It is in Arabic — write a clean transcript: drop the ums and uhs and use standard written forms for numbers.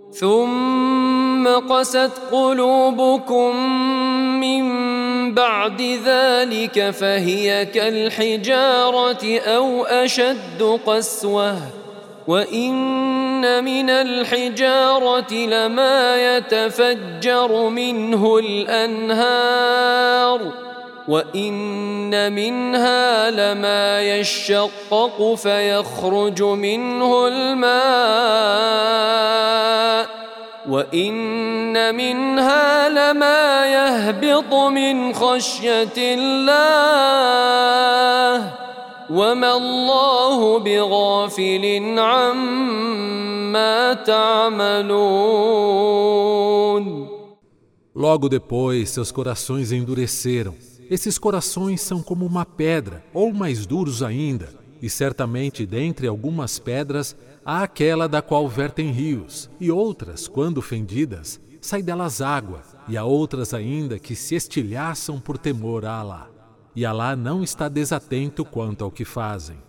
ثم قست قلوبكم من بعد ذلك فهي كالحجارة أو أشد قسوة وإن من الحجارة لما يتفجر منه الأنهار وإن منها لما يشقق فيخرج منه الماء وإن منها لما يهبط من خشية الله وما الله بغافل عما تعملون. Logo depois, seus corações endureceram. Esses corações são como uma pedra, ou mais duros ainda, e certamente dentre algumas pedras há aquela da qual vertem rios, e outras, quando fendidas, sai delas água, e há outras ainda que se estilhaçam por temor a Alá. E Alá não está desatento quanto ao que fazem.